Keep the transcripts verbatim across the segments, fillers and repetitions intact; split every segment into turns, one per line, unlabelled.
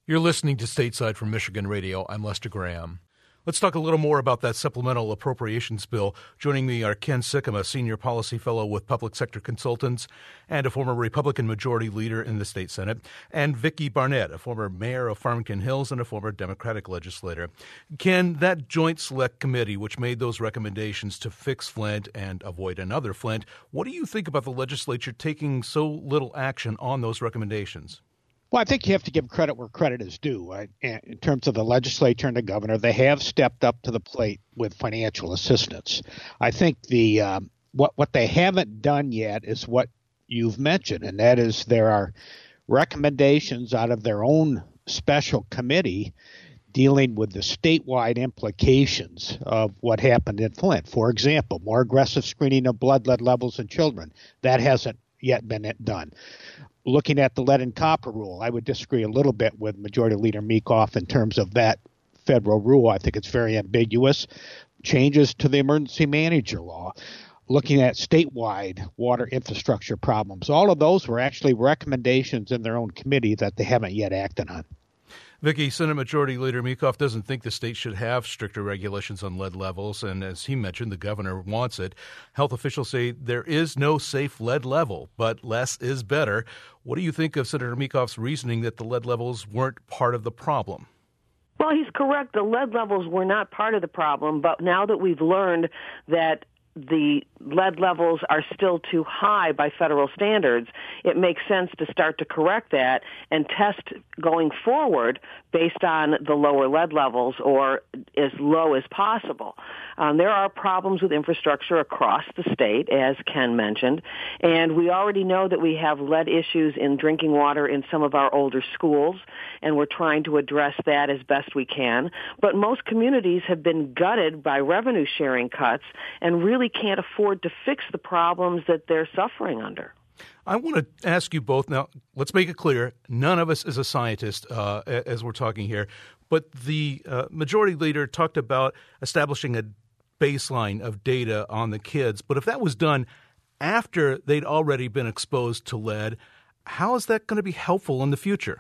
You're listening to Stateside from Michigan Radio. I'm Lester Graham. Let's talk a little more about that supplemental appropriations bill. Joining me are Ken Sikkema, Senior Policy Fellow with Public Sector Consultants and a former Republican Majority Leader in the State Senate, and Vicki Barnett, a former mayor of Farmington Hills and a former Democratic legislator. Ken, that Joint Select Committee, which made those recommendations to fix Flint and avoid another Flint, what do you think about the legislature taking so little action on those recommendations?
Well, I think you have to give credit where credit is due. Right? In terms of the legislature and the governor, they have stepped up to the plate with financial assistance. I think the um, what what they haven't done yet is what you've mentioned, and that is there are recommendations out of their own special committee dealing with the statewide implications of what happened in Flint. For example, more aggressive screening of blood lead levels in children. That hasn't yet been done. Looking at the lead and copper rule, I would disagree a little bit with Majority Leader Meekhoff in terms of that federal rule. I think it's very ambiguous. Changes to the emergency manager law. Looking at statewide water infrastructure problems. All of those were actually recommendations in their own committee that they haven't yet acted on.
Vicki, Senate Majority Leader Meekhoff doesn't think the state should have stricter regulations on lead levels, and as he mentioned, the governor wants it. Health officials say there is no safe lead level, but less is better. What do you think of Senator Meekhoff's reasoning that the lead levels weren't part of the problem?
Well, he's correct. The lead levels were not part of the problem, but now that we've learned that the lead levels are still too high by federal standards, it makes sense to start to correct that and test going forward based on the lower lead levels or as low as possible. Um, there are problems with infrastructure across the state, as Ken mentioned, and we already know that we have lead issues in drinking water in some of our older schools, and we're trying to address that as best we can. But most communities have been gutted by revenue sharing cuts and really can't afford to fix the problems that they're suffering under.
I want to ask you both now, let's make it clear, none of us is a scientist uh, as we're talking here, but the uh, majority leader talked about establishing a baseline of data on the kids. But if that was done after they'd already been exposed to lead, how is that going to be helpful in the future?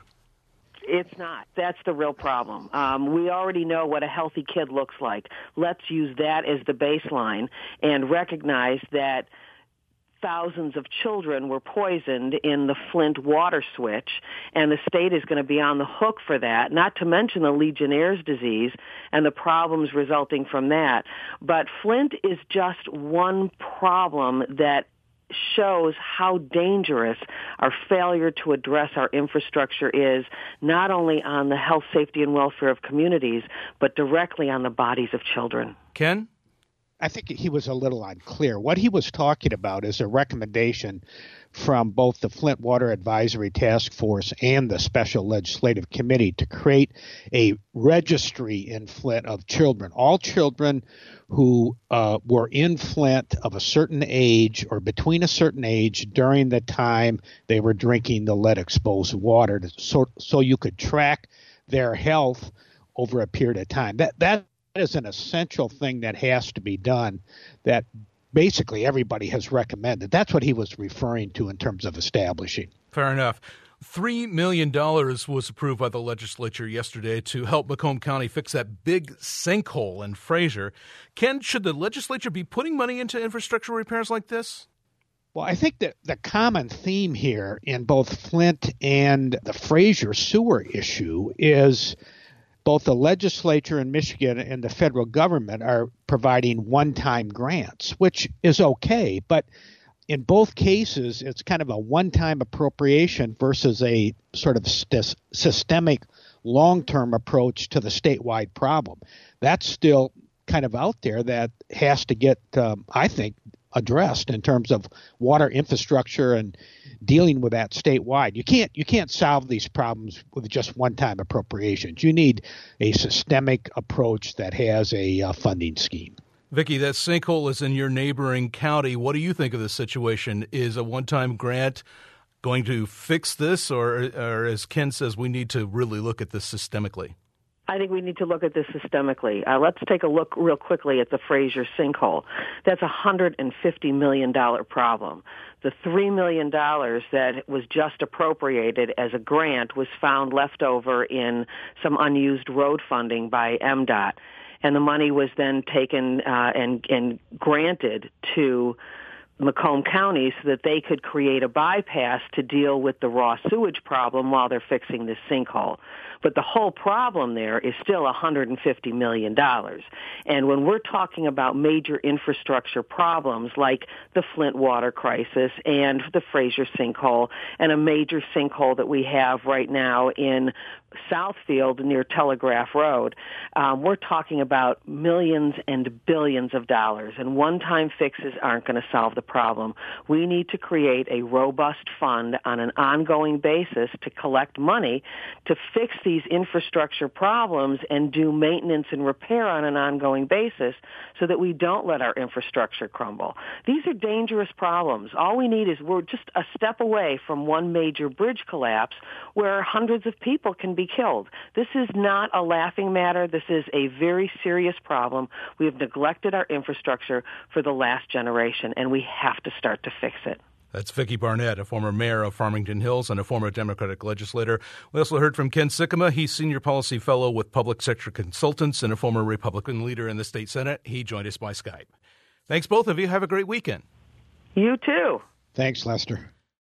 It's not. That's the real problem. Um, we already know what a healthy kid looks like. Let's use that as the baseline and recognize that thousands of children were poisoned in the Flint water switch, and the state is going to be on the hook for that, not to mention the Legionnaire's disease and the problems resulting from that. But Flint is just one problem that shows how dangerous our failure to address our infrastructure is, not only on the health, safety, and welfare of communities, but directly on the bodies of children.
Ken?
I think he was a little unclear. What he was talking about is a recommendation from both the Flint Water Advisory Task Force and the Special Legislative Committee to create a registry in Flint of children, all children who uh, were in Flint of a certain age or between a certain age during the time they were drinking the lead-exposed water, to, so, so you could track their health over a period of time. That that is an essential thing that has to be done that basically everybody has recommended. That's what he was referring to in terms of establishing.
Fair enough. Three million dollars was approved by the legislature yesterday to help Macomb County fix that big sinkhole in Fraser. Ken, should the legislature be putting money into infrastructure repairs like this?
Well, I think that the common theme here in both Flint and the Fraser sewer issue is both the legislature in Michigan and the federal government are providing one-time grants, which is okay. But in both cases, it's kind of a one-time appropriation versus a sort of st- systemic long-term approach to the statewide problem. That's still kind of out there that has to get, um, I think, addressed in terms of water infrastructure and dealing with that statewide. You can't you can't solve these problems with just one-time appropriations. You need a systemic approach that has a uh, funding scheme.
Vicki, that sinkhole is in your neighboring county. What do you think of the situation? Is a one-time grant going to fix this, or, or as Ken says, we need to really look at this systemically?
I think we need to look at this systemically. Uh, let's take a look real quickly at the Fraser sinkhole. That's a one hundred fifty million dollars problem. the three million dollars that was just appropriated as a grant was found left over in some unused road funding by M DOT. And the money was then taken uh, and, and granted to Macomb County so that they could create a bypass to deal with the raw sewage problem while they're fixing this sinkhole. But the whole problem there is still one hundred fifty million dollars. And when we're talking about major infrastructure problems like the Flint water crisis and the Fraser sinkhole and a major sinkhole that we have right now in Southfield near Telegraph Road, um, we're talking about millions and billions of dollars, and one-time fixes aren't going to solve the problem. We need to create a robust fund on an ongoing basis to collect money to fix these infrastructure problems and do maintenance and repair on an ongoing basis so that we don't let our infrastructure crumble. These are dangerous problems. All we need is we're just a step away from one major bridge collapse where hundreds of people can be killed. This is not a laughing matter. This is a very serious problem. We have neglected our infrastructure for the last generation, and we have to start to fix it.
That's Vicki Barnett, a former mayor of Farmington Hills and a former Democratic legislator. We also heard from Ken Sikkema. He's Senior Policy Fellow with Public Sector Consultants and a former Republican leader in the state Senate. He joined us by Skype. Thanks, both of you. Have a great weekend.
You too.
Thanks, Lester.